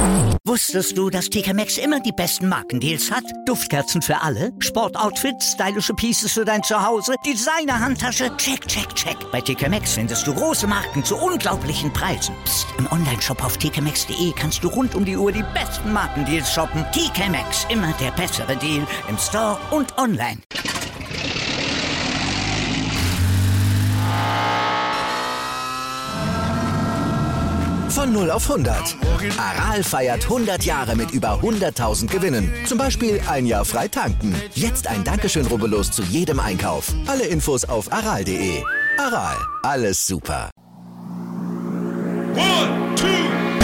Wusstest du, dass TK Maxx immer die besten Markendeals hat? Duftkerzen für alle, Sportoutfits, stylische Pieces für dein Zuhause, Designer-Handtasche, check, check, check. Bei TK Maxx findest du große Marken zu unglaublichen Preisen. Psst. Im Onlineshop auf tkmaxx.de kannst du rund um die Uhr die besten Markendeals shoppen. TK Maxx, immer der bessere Deal im Store und online. Von 0 auf 100. Aral feiert 100 Jahre mit über 100.000 Gewinnen. Zum Beispiel ein Jahr frei tanken. Jetzt ein Dankeschön, rubbellos zu jedem Einkauf. Alle Infos auf aral.de. Aral, alles super. 1, 2, 3,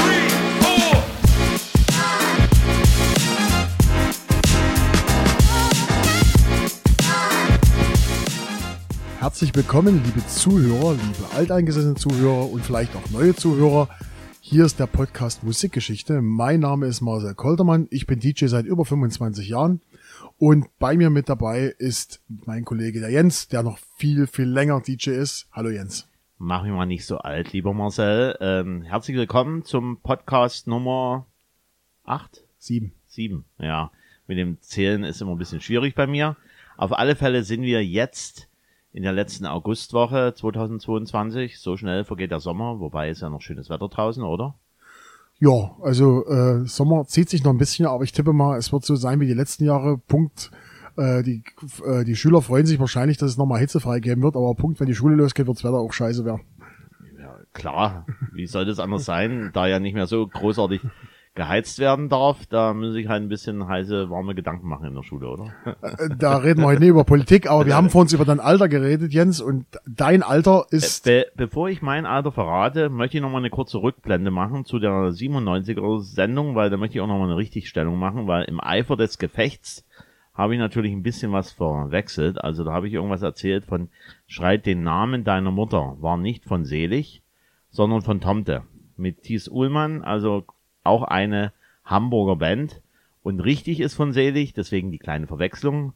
4. Herzlich willkommen, liebe Zuhörer, liebe alteingesessene Zuhörer und vielleicht auch neue Zuhörer. Hier ist der Podcast Musikgeschichte. Mein Name ist Marcel Koltermann. Ich bin DJ seit über 25 Jahren. Und bei mir mit dabei ist mein Kollege der Jens, der noch viel, viel länger DJ ist. Hallo Jens. Mach mich mal nicht so alt, lieber Marcel. Herzlich willkommen zum Podcast Nummer 8? 7. 7, ja. Mit dem Zählen ist immer ein bisschen schwierig bei mir. Auf alle Fälle sind wir jetzt in der letzten Augustwoche 2022. So schnell vergeht der Sommer, wobei ist ja noch schönes Wetter draußen, oder? Ja, also Sommer zieht sich noch ein bisschen, aber ich tippe mal, es wird so sein wie die letzten Jahre. Punkt. Die Schüler freuen sich wahrscheinlich, dass es nochmal hitzefrei geben wird, aber Punkt, wenn die Schule losgeht, wird das Wetter auch scheiße werden. Ja, klar. Wie soll das anders sein? Da ja nicht mehr so großartig geheizt werden darf, da müssen sich halt ein bisschen heiße, warme Gedanken machen in der Schule, oder? Da reden wir heute nicht über Politik, aber wir haben vor uns über dein Alter geredet, Jens, und dein Alter ist... Bevor ich mein Alter verrate, möchte ich nochmal eine kurze Rückblende machen zu der 97er-Sendung, weil da möchte ich auch nochmal eine Richtigstellung machen, weil im Eifer des Gefechts habe ich natürlich ein bisschen was verwechselt. Also da habe ich irgendwas erzählt von Schreit den Namen deiner Mutter. War nicht von Selig, sondern von Tomte. Mit Thies Uhlmann, also auch eine Hamburger Band. Und richtig ist von Selig, deswegen die kleine Verwechslung.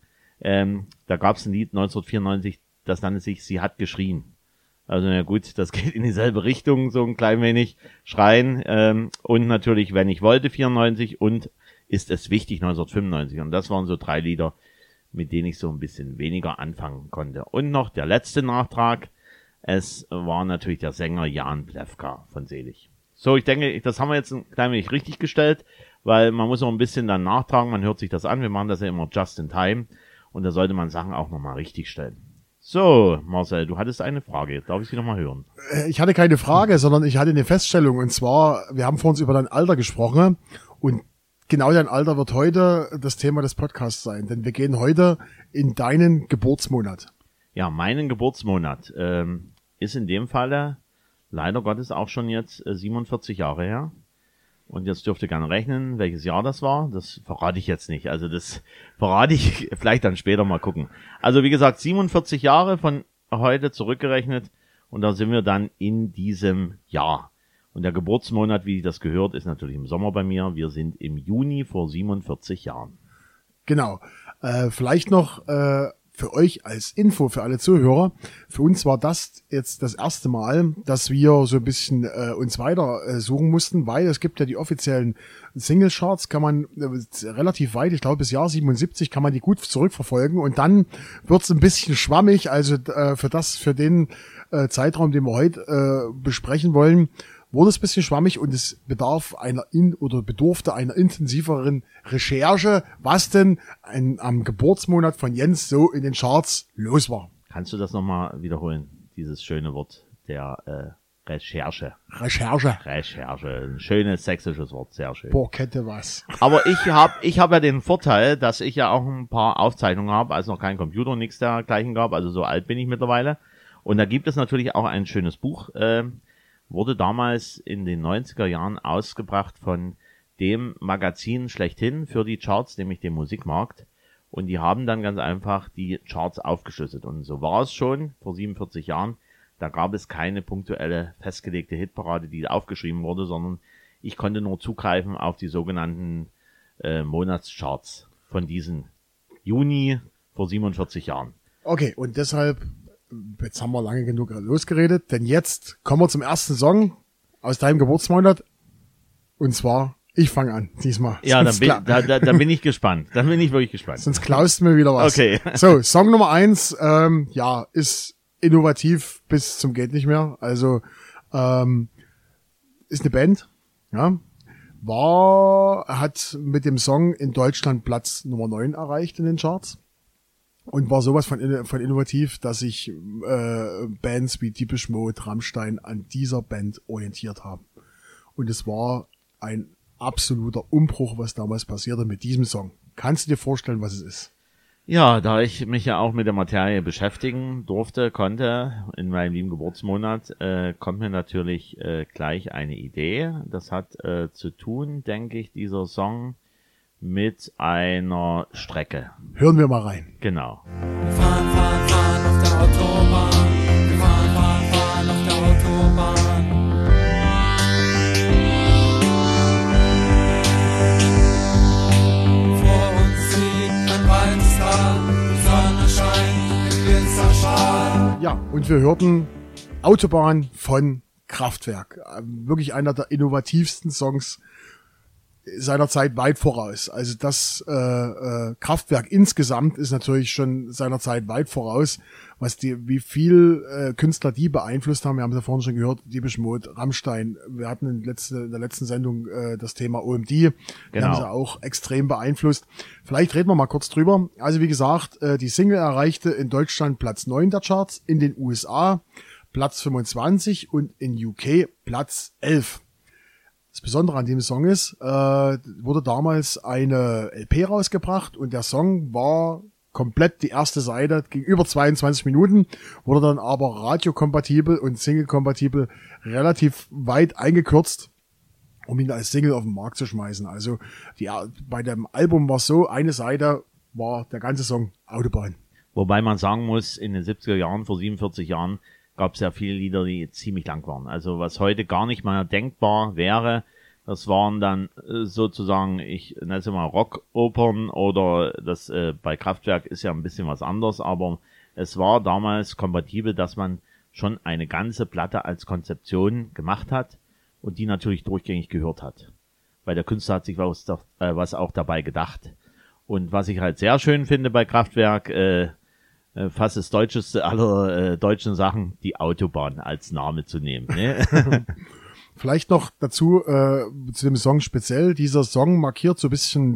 Da gab es ein Lied 1994, das nannte sich Sie hat geschrien. Also na gut, das geht in dieselbe Richtung, so ein klein wenig schreien. Und natürlich, wenn ich wollte, 94 und ist es wichtig, 1995. Und das waren so 3 Lieder, mit denen ich so ein bisschen weniger anfangen konnte. Und noch der letzte Nachtrag. Es war natürlich der Sänger Jan Plewka von Selig. So, ich denke, das haben wir jetzt ein klein wenig richtig gestellt, weil man muss auch ein bisschen dann nachtragen, man hört sich das an, wir machen das ja immer just in time und da sollte man Sachen auch nochmal richtig stellen. So, Marcel, du hattest eine Frage, jetzt darf ich sie nochmal hören. Ich hatte keine Frage, sondern ich hatte eine Feststellung und zwar, wir haben vor uns über dein Alter gesprochen und genau dein Alter wird heute das Thema des Podcasts sein, denn wir gehen heute in deinen Geburtsmonat. Ja, meinen Geburtsmonat ist in dem Falle leider Gottes auch schon jetzt 47 Jahre her. Und jetzt dürft ihr gerne rechnen, welches Jahr das war. Das verrate ich jetzt nicht. Also das verrate ich vielleicht dann später mal gucken. Also wie gesagt, 47 Jahre von heute zurückgerechnet. Und da sind wir dann in diesem Jahr. Und der Geburtsmonat, wie das gehört, ist natürlich im Sommer bei mir. Wir sind im Juni vor 47 Jahren. Genau. Vielleicht noch für euch als Info für alle Zuhörer. Für uns war das jetzt das erste Mal, dass wir so ein bisschen uns weiter suchen mussten, weil es gibt ja die offiziellen Single-Charts, kann man relativ weit, ich glaube bis Jahr 77 kann man die gut zurückverfolgen und dann wird's ein bisschen schwammig, also für den Zeitraum, den wir heute besprechen wollen, wurde es ein bisschen schwammig und es bedurfte einer intensiveren Recherche, was denn am Geburtsmonat von Jens so in den Charts los war. Kannst du das nochmal wiederholen, dieses schöne Wort der Recherche? Recherche. Ein schönes sächsisches Wort, sehr schön. Boah, kette was. Aber ich hab ja den Vorteil, dass ich ja auch ein paar Aufzeichnungen habe, als noch kein Computer und nichts dergleichen gab, also so alt bin ich mittlerweile. Und da gibt es natürlich auch ein schönes Buch, wurde damals in den 90er Jahren ausgebracht von dem Magazin schlechthin für die Charts, nämlich dem Musikmarkt. Und die haben dann ganz einfach die Charts aufgeschlüsselt. Und so war es schon vor 47 Jahren. Da gab es keine punktuelle festgelegte Hitparade, die aufgeschrieben wurde, sondern ich konnte nur zugreifen auf die sogenannten Monatscharts von diesen Juni vor 47 Jahren. Okay, und deshalb, jetzt haben wir lange genug losgeredet, denn jetzt kommen wir zum ersten Song aus deinem Geburtsmonat. Und zwar Ich fange an, diesmal. Ja, dann bin ich gespannt. Dann bin ich wirklich gespannt. Sonst klaust du mir wieder was. Okay. So, Song Nummer 1, ist innovativ bis zum geht nicht mehr. Also, ist eine Band, ja. Hat mit dem Song in Deutschland Platz Nummer 9 erreicht in den Charts. Und war sowas von innovativ, dass sich Bands wie Depeche Mode, Rammstein an dieser Band orientiert haben. Und es war ein absoluter Umbruch, was damals passierte mit diesem Song. Kannst du dir vorstellen, was es ist? Ja, da ich mich ja auch mit der Materie beschäftigen konnte, in meinem lieben Geburtsmonat, kommt mir natürlich gleich eine Idee. Das hat zu tun, denke ich, dieser Song mit einer Strecke. Hören wir mal rein. Genau. Wir fahren auf der Autobahn. Wir fahren auf der Autobahn. Vor uns liegt ein weites Tal. Die Sonne scheint mit Glitzerstrahl. Ja, und wir hörten Autobahn von Kraftwerk. Wirklich einer der innovativsten Songs seiner Zeit weit voraus. Also das Kraftwerk insgesamt ist natürlich schon seiner Zeit weit voraus, wie viel Künstler die beeinflusst haben. Wir haben es ja vorhin schon gehört, Depeche Mode, Rammstein. Wir hatten in der letzten Sendung das Thema OMD. Die haben sie auch extrem beeinflusst. Vielleicht reden wir mal kurz drüber. Also wie gesagt, die Single erreichte in Deutschland Platz 9 der Charts, in den USA Platz 25 und in UK Platz 11. Das Besondere an dem Song ist, wurde damals eine LP rausgebracht und der Song war komplett die erste Seite, ging über 22 Minuten, wurde dann aber radiokompatibel und Single-kompatibel relativ weit eingekürzt, um ihn als Single auf den Markt zu schmeißen. Also bei dem Album war es so, eine Seite war der ganze Song Autobahn. Wobei man sagen muss, in den 70er Jahren, vor 47 Jahren, gab es ja viele Lieder, die ziemlich lang waren. Also was heute gar nicht mal denkbar wäre, das waren dann sozusagen, ich nenne es mal Rockopern oder das bei Kraftwerk ist ja ein bisschen was anderes, aber es war damals kompatibel, dass man schon eine ganze Platte als Konzeption gemacht hat und die natürlich durchgängig gehört hat. Weil der Künstler hat sich was auch dabei gedacht. Und was ich halt sehr schön finde bei Kraftwerk, fast das Deutscheste aller deutschen Sachen, die Autobahn als Name zu nehmen. Ne? Vielleicht noch dazu, zu dem Song speziell. Dieser Song markiert so ein bisschen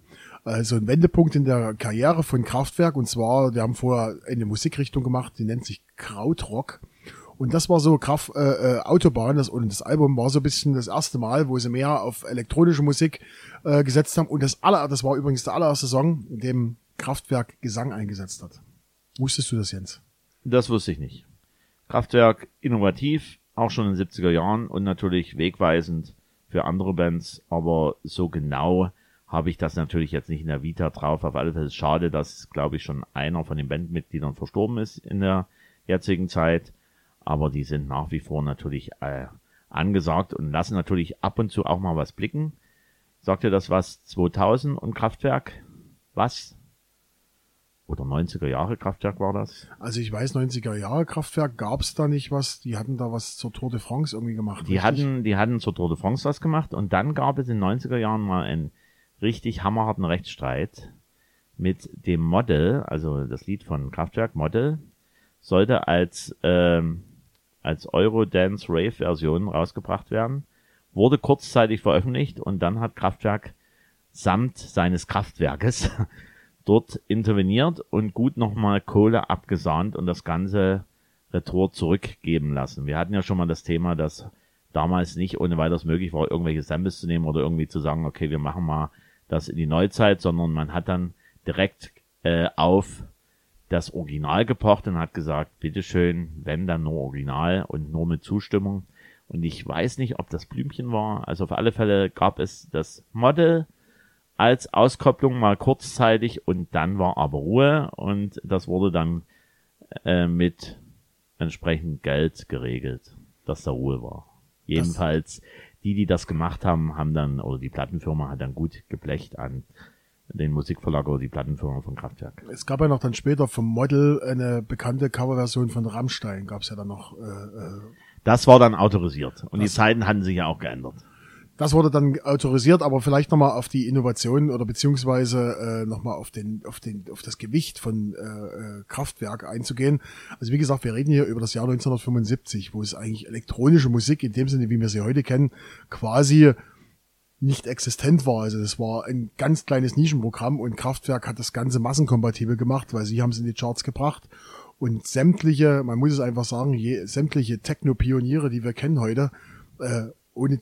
so einen Wendepunkt in der Karriere von Kraftwerk. Und zwar, die haben vorher eine Musikrichtung gemacht, die nennt sich Krautrock. Und das war so Autobahn, und das Album war so ein bisschen das erste Mal, wo sie mehr auf elektronische Musik gesetzt haben. Und das war übrigens der allererste Song, in dem Kraftwerk Gesang eingesetzt hat. Wusstest du das, Jens? Das wusste ich nicht. Kraftwerk innovativ, auch schon in den 70er Jahren und natürlich wegweisend für andere Bands, aber so genau habe ich das natürlich jetzt nicht in der Vita drauf. Auf alle Fälle ist es schade, dass, glaube ich, schon einer von den Bandmitgliedern verstorben ist in der jetzigen Zeit, aber die sind nach wie vor natürlich angesagt und lassen natürlich ab und zu auch mal was blicken. Sagt ihr das was? 2000 und Kraftwerk? Was? Oder 90er Jahre Kraftwerk war das? Also ich weiß, 90er Jahre Kraftwerk gab's da nicht was. Die hatten da was zur Tour de France irgendwie gemacht. Die hatten zur Tour de France was gemacht und dann gab es in den 90er Jahren mal einen richtig hammerharten Rechtsstreit mit dem Model, also das Lied von Kraftwerk Model, sollte als Eurodance Rave Version rausgebracht werden, wurde kurzzeitig veröffentlicht und dann hat Kraftwerk samt seines Kraftwerkes dort interveniert und gut nochmal Kohle abgesahnt und das ganze Retour zurückgeben lassen. Wir hatten ja schon mal das Thema, dass damals nicht ohne weiteres möglich war, irgendwelche Samples zu nehmen oder irgendwie zu sagen, okay, wir machen mal das in die Neuzeit, sondern man hat dann direkt auf das Original gepocht und hat gesagt, bitteschön, wenn dann nur Original und nur mit Zustimmung. Und ich weiß nicht, ob das Blümchen war. Also auf alle Fälle gab es das Model als Auskopplung mal kurzzeitig und dann war aber Ruhe und das wurde dann mit entsprechend Geld geregelt, dass da Ruhe war. Jedenfalls die das gemacht haben, haben dann, oder die Plattenfirma hat dann gut geblecht an den Musikverlag oder die Plattenfirma von Kraftwerk. Es gab ja noch dann später vom Model eine bekannte Coverversion von Rammstein, gab's ja dann noch. Das war dann autorisiert und die Zeiten hatten sich ja auch geändert. Das wurde dann autorisiert, aber vielleicht nochmal auf die Innovation oder beziehungsweise nochmal auf das Gewicht von Kraftwerk einzugehen. Also wie gesagt, wir reden hier über das Jahr 1975, wo es eigentlich elektronische Musik in dem Sinne, wie wir sie heute kennen, quasi nicht existent war. Also das war ein ganz kleines Nischenprogramm und Kraftwerk hat das Ganze massenkompatibel gemacht, weil sie haben es in die Charts gebracht. Und sämtliche, man muss es einfach sagen, sämtliche Techno-Pioniere, die wir kennen heute, ohne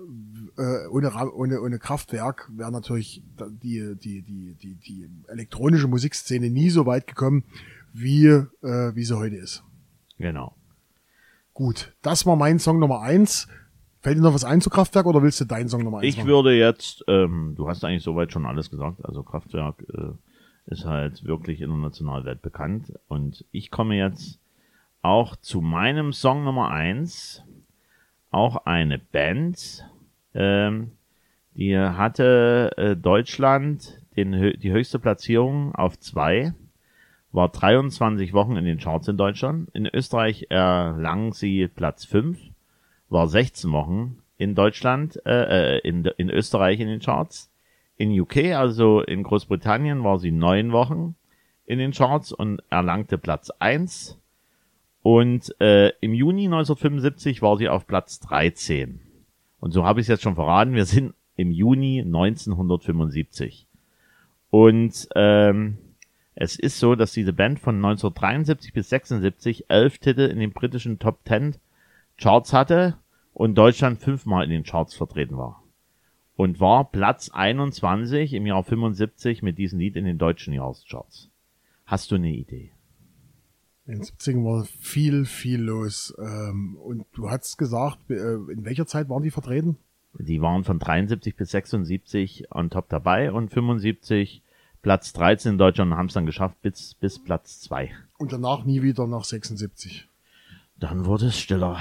Kraftwerk wäre natürlich die elektronische Musikszene nie so weit gekommen, wie sie heute ist. Genau. Gut, das war mein Song Nummer 1. Fällt dir noch was ein zu Kraftwerk oder willst du deinen Song Nummer 1 Ich würde jetzt, du hast eigentlich soweit schon alles gesagt, also Kraftwerk ist halt wirklich international weltbekannt und ich komme jetzt auch zu meinem Song Nummer 1, auch eine Band, die hatte Deutschland die höchste Platzierung auf 2, war 23 Wochen in den Charts in Deutschland, in Österreich erlang sie Platz 5, war 16 Wochen in Deutschland, in Österreich in den Charts. In UK, also in Großbritannien, war sie 9 Wochen in den Charts und erlangte Platz 1. Und im Juni 1975 war sie auf Platz 13. Und so habe ich es jetzt schon verraten, wir sind im Juni 1975. Und es ist so, dass diese Band von 1973 bis 76 11 Titel in den britischen Top 10 Charts hatte und Deutschland 5-mal in den Charts vertreten war. Und war Platz 21 im Jahr 75 mit diesem Lied in den deutschen Jahrescharts. Hast du eine Idee? In den 70ern war viel, viel los. Und du hast gesagt, in welcher Zeit waren die vertreten? Die waren von 73 bis 76 on top dabei und 75 Platz 13 in Deutschland und haben es dann geschafft bis Platz 2. Und danach nie wieder nach 76. Dann wurde es stiller.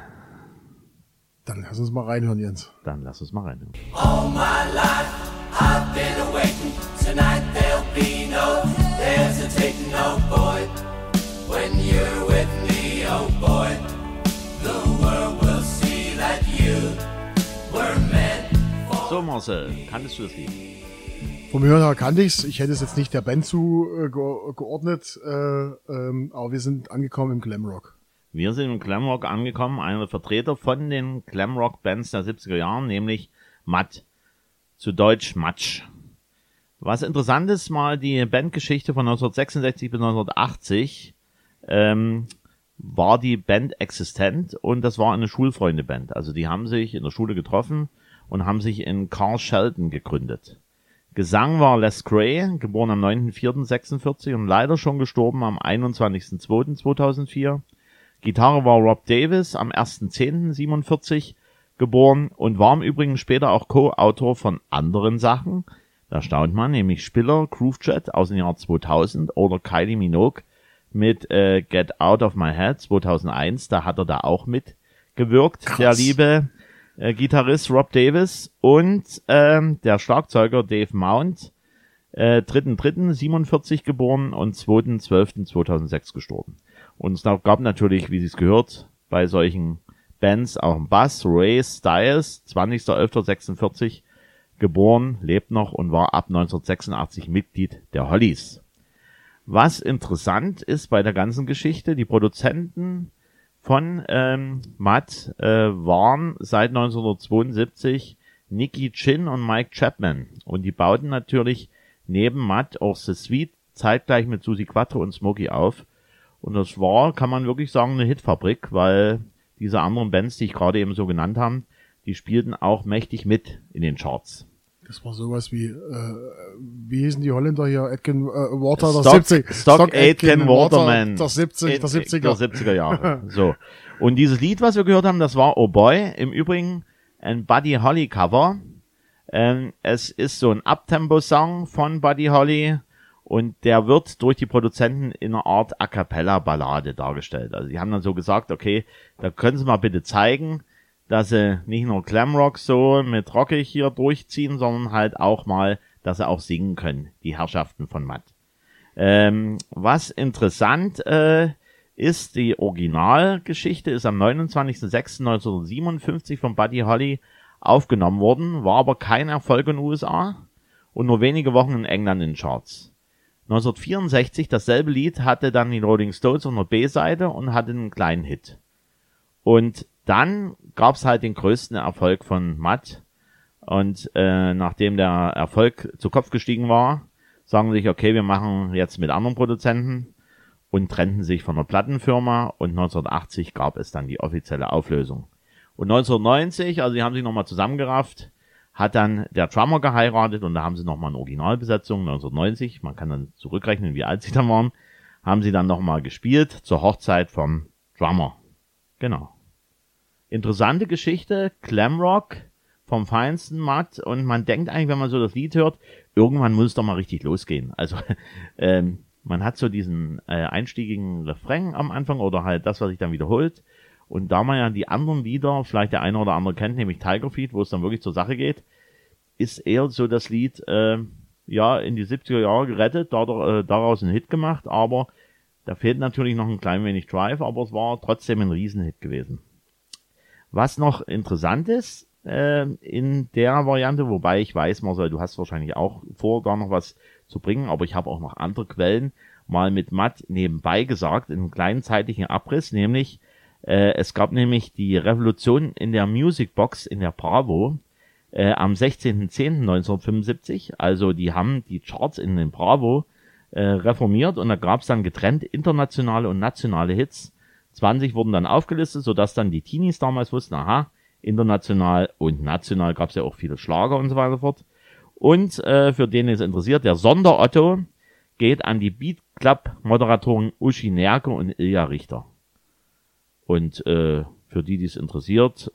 Dann lass uns mal reinhören, Jens. Dann lass uns mal reinhören. All my life I've been waiting. Tonight there'll be no hesitating, oh boy. When you're with me, oh boy, the world will see that you were meant for. So Marcel, kanntest du das Lied? Vom Hören her kannte ich's. Ich hätte es jetzt nicht der Band zugeordnet, aber wir sind angekommen im Glamrock. Wir sind im Glamrock angekommen, einer der Vertreter von den Glamrock-Bands der 70er Jahren, nämlich Matt, zu Deutsch Matsch. Was interessant ist, mal die Bandgeschichte von 1966 bis 1980 war die Band existent und das war eine Schulfreunde-Band. Also die haben sich in der Schule getroffen und haben sich in Carl Shelton gegründet. Gesang war Les Gray, geboren am 9.4.46 und leider schon gestorben am 21.2.2004. Gitarre war Rob Davis, am 1.10.47 geboren und war im Übrigen später auch Co-Autor von anderen Sachen. Da staunt man, nämlich Spiller, Groovejet aus dem Jahr 2000 oder Kylie Minogue mit Get Out of My Head 2001. Da hat er da auch mitgewirkt, Krass. der liebe Gitarrist Rob Davis und der Schlagzeuger Dave Mount, 3.3.47 geboren und 2.12.2006 gestorben. Und es gab natürlich, wie es gehört, bei solchen Bands auch einen Bass. Ray Styles, 20.11.46 geboren, lebt noch und war ab 1986 Mitglied der Hollies. Was interessant ist bei der ganzen Geschichte, die Produzenten von Matt waren seit 1972 Nicky Chin und Mike Chapman. Und die bauten natürlich neben Matt auch The Sweet zeitgleich mit Suzi Quatro und Smokey auf. Und das war, kann man wirklich sagen, eine Hitfabrik, weil diese anderen Bands, die ich gerade eben so genannt habe, die spielten auch mächtig mit in den Charts. Das war sowas wie hießen die Holländer hier? Aitken Water, Stock Aitken Waterman. Der 70er. Der 70er Jahre. So. Und dieses Lied, was wir gehört haben, das war Oh Boy. Im Übrigen ein Buddy Holly Cover. Es ist so ein Uptempo-Song von Buddy Holly. Und der wird durch die Produzenten in einer Art A-Cappella-Ballade dargestellt. Also die haben dann so gesagt, okay, da können Sie mal bitte zeigen, dass sie nicht nur Glamrock so mit rockig hier durchziehen, sondern halt auch mal, dass sie auch singen können, die Herrschaften von Matt. Was interessant ist, die Originalgeschichte ist am 29.06.1957 von Buddy Holly aufgenommen worden, war aber kein Erfolg in den USA und nur wenige Wochen in England in den Charts. 1964, dasselbe Lied, hatte dann die Rolling Stones auf der B-Seite und hatte einen kleinen Hit. Und dann gab's halt den größten Erfolg von Matt. Und nachdem der Erfolg zu Kopf gestiegen war, sagen sie sich, okay, wir machen jetzt mit anderen Produzenten und trennten sich von der Plattenfirma. Und 1980 gab es dann die offizielle Auflösung. Und 1990, also die haben sich nochmal zusammengerafft, hat dann der Drummer geheiratet und da haben sie nochmal eine Originalbesetzung, 1990, man kann dann zurückrechnen, wie alt sie dann waren, haben sie dann nochmal gespielt zur Hochzeit vom Drummer. Genau. Interessante Geschichte, Glamrock vom feinsten Matt und man denkt eigentlich, wenn man so das Lied hört, irgendwann muss es doch mal richtig losgehen. Also man hat so diesen einstiegigen Refrain am Anfang oder halt das, was sich dann wiederholt. Und da man ja die anderen Lieder, vielleicht der eine oder andere kennt, nämlich Tiger Feet, wo es dann wirklich zur Sache geht, ist eher so das Lied ja in die 70er Jahre gerettet, daraus einen Hit gemacht, aber da fehlt natürlich noch ein klein wenig Drive, aber es war trotzdem ein Riesenhit gewesen. Was noch interessant ist in der Variante, wobei ich weiß, Marcel, du hast wahrscheinlich auch vor, da noch was zu bringen, aber ich habe auch noch andere Quellen mal mit Matt nebenbei gesagt, in einem kleinen zeitlichen Abriss, nämlich es gab nämlich die Revolution in der Music Box in der Bravo am 16.10.1975. Also die haben die Charts in den Bravo reformiert und da gab es dann getrennt internationale und nationale Hits. 20 wurden dann aufgelistet, sodass dann die Teenies damals wussten, aha, international und national gab es ja auch viele Schlager und so weiter fort. Und für den es interessiert, der Sonderotto geht an die Beat Club Moderatoren Uschi Nerke und Ilja Richter. Und für die es interessiert,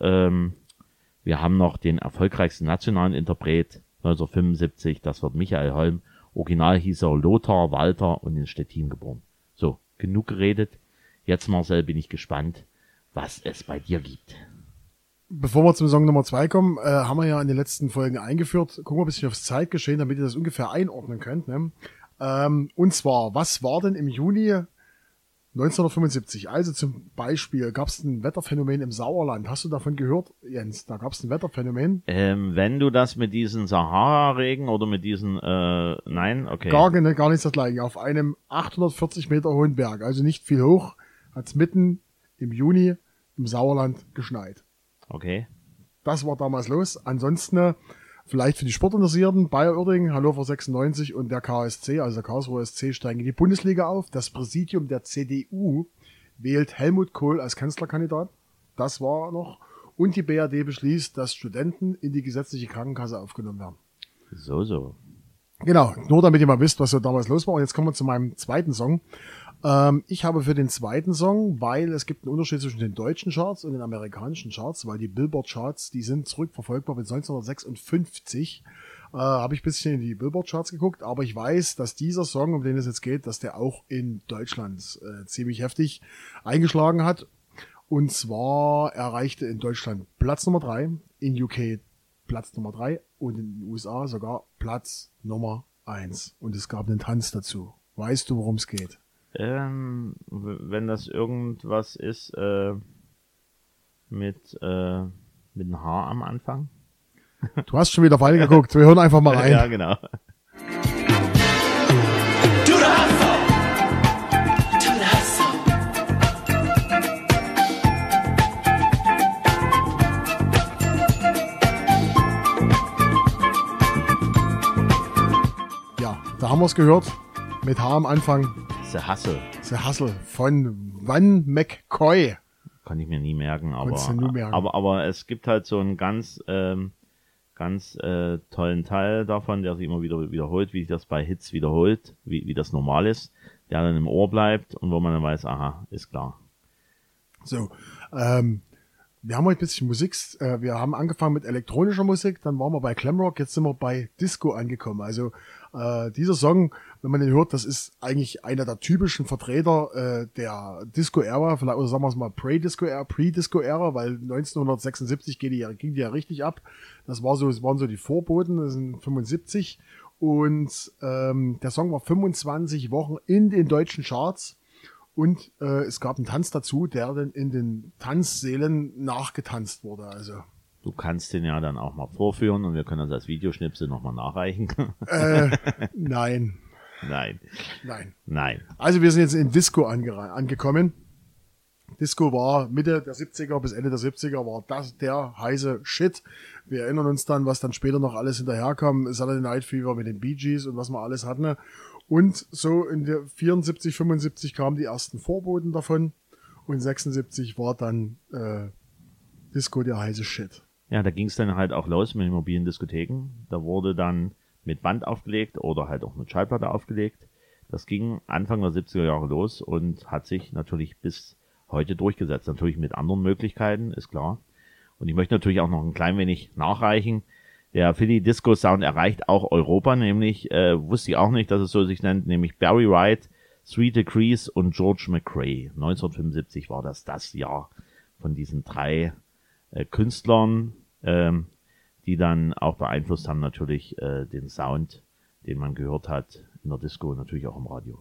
wir haben noch den erfolgreichsten nationalen Interpret 1975, das wird Michael Holm. Original hieß er Lothar Walter und in Stettin geboren. So, genug geredet. Jetzt, Marcel, bin ich gespannt, was es bei dir gibt. Bevor wir zum Song Nummer 2 kommen, haben wir ja in den letzten Folgen eingeführt. Gucken wir ein bisschen aufs Zeitgeschehen, damit ihr das ungefähr einordnen könnt. Ne? Und zwar, was war denn im Juni 1975? Also zum Beispiel gab es ein Wetterphänomen im Sauerland. Hast du davon gehört, Jens? Da gab es ein Wetterphänomen. Wenn du das mit diesen Sahara-Regen oder mit diesen, nein, okay. Gar nicht das gleiche. Auf einem 840 Meter hohen Berg, also nicht viel hoch, hat es mitten im Juni im Sauerland geschneit. Okay. Das war damals los. Ansonsten vielleicht für die Sportinteressierten, Bayer Uerdingen, Hannover 96 und der KSC, also der Karlsruher SC, steigen in die Bundesliga auf. Das Präsidium der CDU wählt Helmut Kohl als Kanzlerkandidat. Das war noch. Und die BRD beschließt, dass Studenten in die gesetzliche Krankenkasse aufgenommen werden. So. Genau, nur damit ihr mal wisst, was so damals los war. Und jetzt kommen wir zu meinem zweiten Song. Ich habe für den zweiten Song, weil es gibt einen Unterschied zwischen den deutschen Charts und den amerikanischen Charts, weil die Billboard-Charts, die sind zurückverfolgbar bis 1956. Habe ich ein bisschen in die Billboard-Charts geguckt, aber ich weiß, dass dieser Song, um den es jetzt geht, dass der auch in Deutschland ziemlich heftig eingeschlagen hat. Und zwar erreichte in Deutschland Platz Nummer 3, in UK Platz Nummer 3 und in den USA sogar Platz Nummer 1. Und es gab einen Tanz dazu. Weißt du, worum es geht? Wenn das irgendwas ist mit einem H am Anfang. Du hast schon wieder Pfeil geguckt. Wir hören einfach mal rein. Ja, genau. Ja, da haben wir es gehört. Mit H am Anfang. The Hustle. The Hustle von Van McCoy. Kann ich mir nie merken, aber aber es gibt halt so einen ganz tollen Teil davon, der sich immer wieder wiederholt, wie sich das bei Hits wiederholt, wie das normal ist, der dann im Ohr bleibt und wo man dann weiß, aha, ist klar. So, wir haben heute ein bisschen Musik, wir haben angefangen mit elektronischer Musik, dann waren wir bei Glamrock, jetzt sind wir bei Disco angekommen. Also dieser Song, wenn man den hört, das ist eigentlich einer der typischen Vertreter der Disco-Ära, vielleicht, oder sagen wir es mal Pre-Disco-Ära, weil 1976 ging die ja richtig ab. Das waren so die Vorboten, das sind 75 und der Song war 25 Wochen in den deutschen Charts. Und es gab einen Tanz dazu, der dann in den Tanzsälen nachgetanzt wurde. Also Du kannst den ja dann auch mal vorführen und wir können das als Videoschnipsel nochmal nachreichen. Nein. Nein. Also wir sind jetzt in Disco angekommen. Disco war Mitte der 70er bis Ende der 70er war das der heiße Shit. Wir erinnern uns dann, was dann später noch alles hinterherkam. Saturday Night Fever mit den Bee Gees und was wir alles hatten. Und so in der 74, 75 kamen die ersten Vorboten davon. Und 76 war dann Disco der heiße Shit. Ja, da ging es dann halt auch los mit den mobilen Diskotheken. Da wurde dann mit Band aufgelegt oder halt auch mit Schallplatte aufgelegt. Das ging Anfang der 70er Jahre los und hat sich natürlich bis heute durchgesetzt. Natürlich mit anderen Möglichkeiten, ist klar. Und ich möchte natürlich auch noch ein klein wenig nachreichen. Der Philly Disco Sound erreicht auch Europa, nämlich, wusste ich auch nicht, dass es so sich nennt, nämlich Barry White, Three Degrees und George McRae. 1975 war das Jahr von diesen 3 Künstlern, die dann auch beeinflusst haben natürlich den Sound, den man gehört hat in der Disco, natürlich auch im Radio.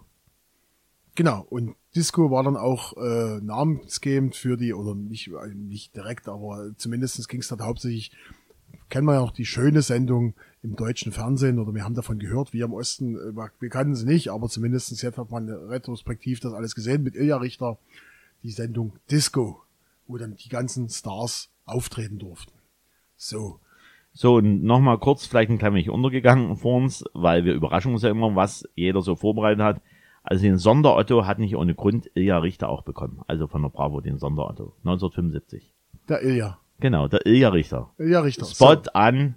Genau, und Disco war dann auch namensgebend für die, oder nicht direkt, aber zumindest ging es dann hauptsächlich, kennen wir ja auch die schöne Sendung im deutschen Fernsehen, oder wir haben davon gehört, wir im Osten, wir kannten sie nicht, aber zumindest jetzt hat man retrospektiv das alles gesehen mit Ilja Richter, die Sendung Disco, wo dann die ganzen Stars auftreten durften. So, und nochmal kurz, vielleicht ein klein wenig untergegangen vor uns, weil wir überraschen uns ja immer, was jeder so vorbereitet hat. Also den Sonderotto hat nicht ohne Grund Ilja Richter auch bekommen. Also von der Bravo den Sonderotto. 1975. Der Ilja. Genau, der Ilja Richter. Ilja Richter. Spot an.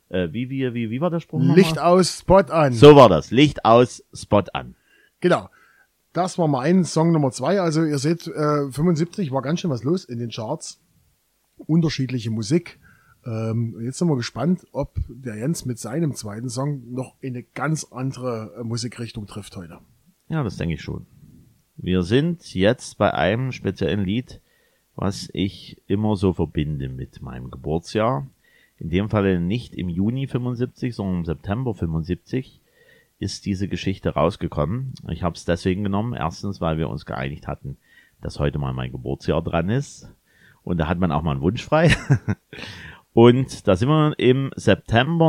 Wie war der Spruch nochmal? Licht aus, Spot an. So war das. Licht aus, Spot an. Genau. Das war mein Song Nummer 2. Also ihr seht, 75 war ganz schön was los in den Charts. Unterschiedliche Musik. Jetzt sind wir gespannt, ob der Jens mit seinem zweiten Song noch in eine ganz andere Musikrichtung trifft heute. Ja, das denke ich schon. Wir sind jetzt bei einem speziellen Lied, was ich immer so verbinde mit meinem Geburtsjahr. In dem Falle nicht im Juni 75, sondern im September 75 ist diese Geschichte rausgekommen. Ich habe es deswegen genommen. Erstens, weil wir uns geeinigt hatten, dass heute mal mein Geburtsjahr dran ist. Und da hat man auch mal einen Wunsch frei. Und da sind wir im September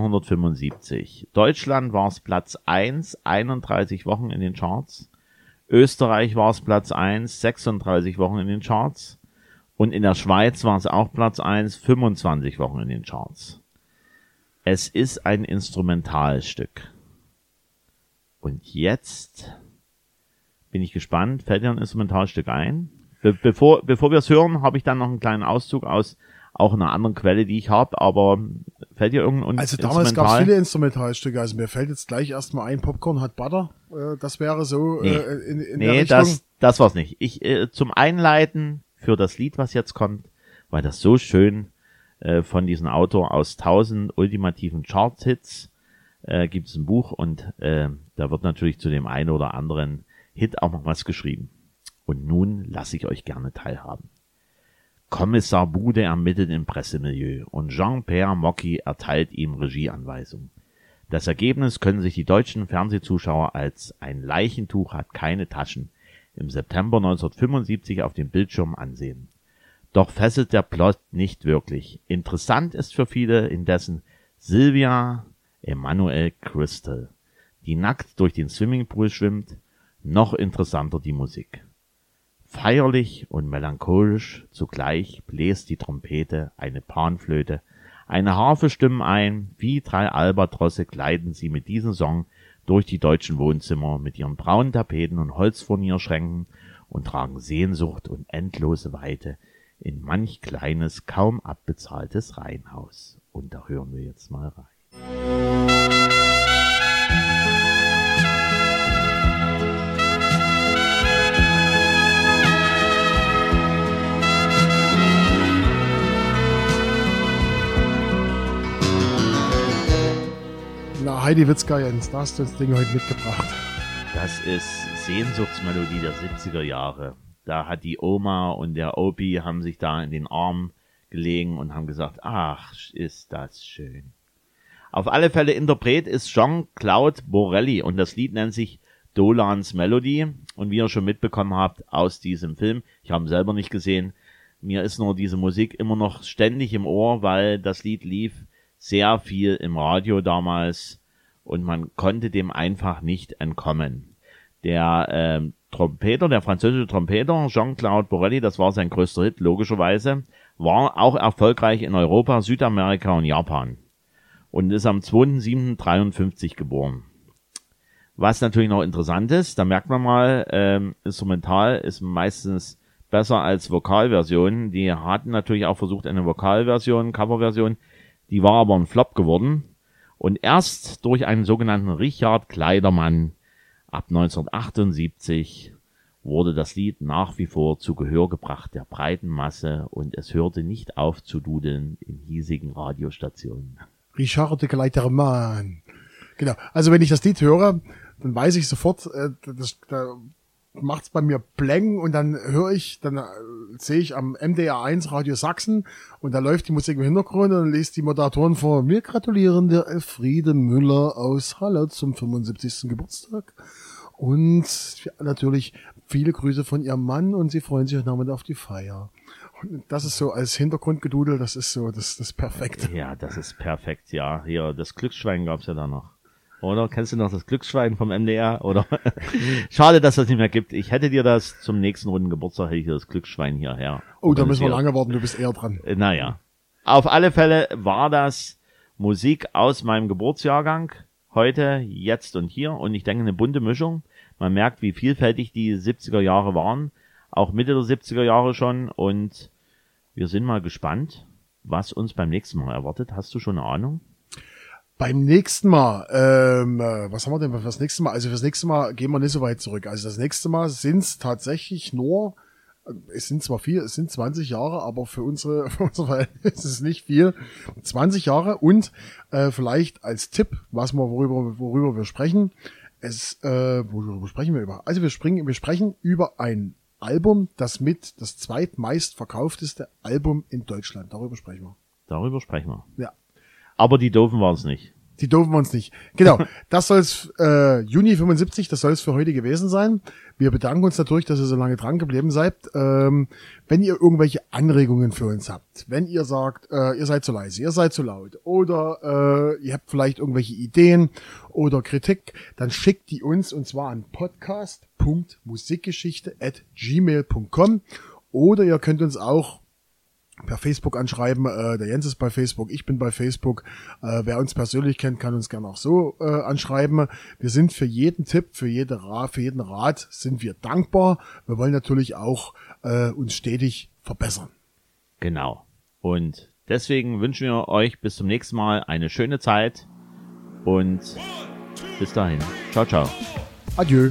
1975. Deutschland war es Platz 1, 31 Wochen in den Charts. Österreich war es Platz 1, 36 Wochen in den Charts. Und in der Schweiz war es auch Platz 1, 25 Wochen in den Charts. Es ist ein Instrumentalstück. Und jetzt bin ich gespannt. Fällt dir ein Instrumentalstück ein? Bevor wir es hören, habe ich dann noch einen kleinen Auszug aus auch einer anderen Quelle, die ich habe, aber fällt dir irgendein Also damals gab es viele Instrumentalstücke, also mir fällt jetzt gleich erstmal ein, Popcorn hat Butter, das wäre so in der Richtung. Das war's nicht. Zum Einleiten für das Lied, was jetzt kommt, weil das so schön von diesem Autor aus 1000 ultimativen Chart-Hits gibt es ein Buch und da wird natürlich zu dem einen oder anderen Hit auch noch was geschrieben. Und nun lasse ich euch gerne teilhaben. Kommissar Bude ermittelt im Pressemilieu und Jean-Pierre Mocky erteilt ihm Regieanweisungen. Das Ergebnis können sich die deutschen Fernsehzuschauer als Ein Leichentuch hat keine Taschen im September 1975 auf dem Bildschirm ansehen. Doch fesselt der Plot nicht wirklich. Interessant ist für viele indessen Sylvia Emanuel Crystal, die nackt durch den Swimmingpool schwimmt. Noch interessanter die Musik. Feierlich und melancholisch zugleich bläst die Trompete, eine Panflöte, eine Harfe stimmen ein, wie 3 Albatrosse gleiten sie mit diesem Song durch die deutschen Wohnzimmer mit ihren braunen Tapeten und Holzfurnierschränken und tragen Sehnsucht und endlose Weite in manch kleines, kaum abbezahltes Reihenhaus. Und da hören wir jetzt mal rein. Na, Heidi Witzka, Jens, da hast du das Ding heute mitgebracht. Das ist Sehnsuchtsmelodie der 70er Jahre. Da hat die Oma und der Opi haben sich da in den Arm gelegen und haben gesagt, ach, ist das schön. Auf alle Fälle Interpret ist Jean-Claude Borelli und das Lied nennt sich Dolans Melody. Und wie ihr schon mitbekommen habt aus diesem Film, ich habe ihn selber nicht gesehen, Mir ist nur diese Musik immer noch ständig im Ohr, weil das Lied lief sehr viel im Radio damals und man konnte dem einfach nicht entkommen. Der Trompeter, der französische Trompeter Jean-Claude Borelli, das war sein größter Hit, logischerweise, war auch erfolgreich in Europa, Südamerika und Japan und ist am 2.7.53 geboren. Was natürlich noch interessant ist, da merkt man mal, Instrumental ist meistens besser als Vokalversion. Die hatten natürlich auch versucht, eine Vokalversion, Coverversion, die war aber ein Flop geworden. Und erst durch einen sogenannten Richard Kleidermann ab 1978 wurde das Lied nach wie vor zu Gehör gebracht der breiten Masse und es hörte nicht auf zu dudeln in hiesigen Radiostationen. Richard Kleidermann. Genau. Also wenn ich das Lied höre, dann weiß ich sofort, da macht's bei mir Pläng und dann sehe ich am MDR1 Radio Sachsen und da läuft die Musik im Hintergrund und dann liest die Moderatoren vor, wir gratulieren der Elfriede Müller aus Halle zum 75. Geburtstag und natürlich viele Grüße von ihrem Mann und sie freuen sich heute Nachmittag auf die Feier. Und das ist so als Hintergrundgedudel, das ist so das Perfekte. Ja, das ist perfekt, ja. Hier, das Glücksschwein gab's ja da noch. Oder? Kennst du noch das Glücksschwein vom MDR? Oder? Schade, dass das nicht mehr gibt. Ich hätte dir das zum nächsten runden Geburtstag, hätte ich dir das Glücksschwein hierher. Oh, da müssen wir lange warten, du bist eher dran. Naja. Auf alle Fälle war das Musik aus meinem Geburtsjahrgang. Heute, jetzt und hier. Und ich denke, eine bunte Mischung. Man merkt, wie vielfältig die 70er Jahre waren. Auch Mitte der 70er Jahre schon. Und wir sind mal gespannt, was uns beim nächsten Mal erwartet. Hast du schon eine Ahnung? Beim nächsten Mal, was haben wir denn für das nächste Mal? Also fürs nächste Mal gehen wir nicht so weit zurück. Also das nächste Mal sind es tatsächlich nur, es sind zwar viel, es sind 20 Jahre, aber für unsere Verhältnisse ist es nicht viel. 20 Jahre und vielleicht als Tipp, worüber wir sprechen. Worüber sprechen wir über? Also wir sprechen über ein Album, das zweitmeist verkaufteste Album in Deutschland. Darüber sprechen wir. Ja. Aber die Doofen waren es nicht. Die Doofen waren es nicht. Genau. Das soll's Juni 75, das soll es für heute gewesen sein. Wir bedanken uns natürlich, dass ihr so lange dran geblieben seid. Wenn ihr irgendwelche Anregungen für uns habt, wenn ihr sagt, ihr seid zu leise, ihr seid zu laut oder ihr habt vielleicht irgendwelche Ideen oder Kritik, dann schickt die uns und zwar an podcast.musikgeschichte@gmail.com oder ihr könnt uns auch per Facebook anschreiben. Der Jens ist bei Facebook, ich bin bei Facebook. Wer uns persönlich kennt, kann uns gerne auch so anschreiben. Wir sind für jeden Tipp, für jeden Rat sind wir dankbar. Wir wollen natürlich auch uns stetig verbessern. Genau. Und deswegen wünschen wir euch bis zum nächsten Mal eine schöne Zeit und bis dahin. Ciao, ciao. Adieu.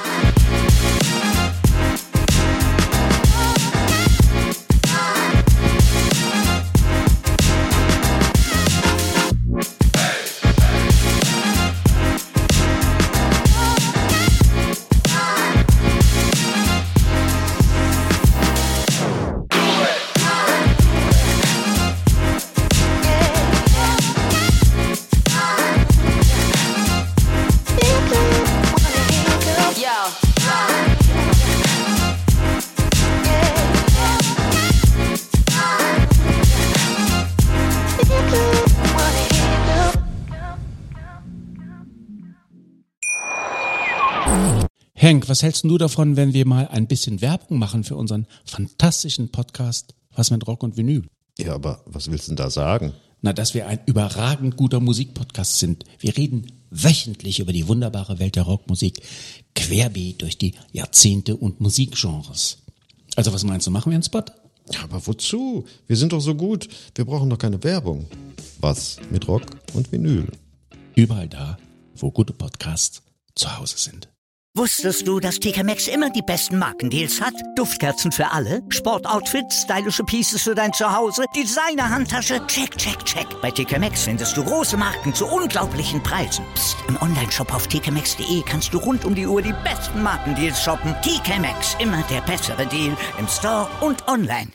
Henk, was hältst du davon, wenn wir mal ein bisschen Werbung machen für unseren fantastischen Podcast Was mit Rock und Vinyl? Ja, aber was willst du denn da sagen? Na, dass wir ein überragend guter Musikpodcast sind. Wir reden wöchentlich über die wunderbare Welt der Rockmusik, querbeet durch die Jahrzehnte und Musikgenres. Also was meinst du, machen wir einen Spot? Ja, aber wozu? Wir sind doch so gut. Wir brauchen doch keine Werbung. Was mit Rock und Vinyl? Überall da, wo gute Podcasts zu Hause sind. Wusstest du, dass TK Maxx immer die besten Markendeals hat? Duftkerzen für alle, Sportoutfits, stylische Pieces für dein Zuhause, Designer-Handtasche, check, check, check. Bei TK Maxx findest du große Marken zu unglaublichen Preisen. Psst. Im Onlineshop auf tkmaxx.de kannst du rund um die Uhr die besten Markendeals shoppen. TK Maxx, immer der bessere Deal im Store und online.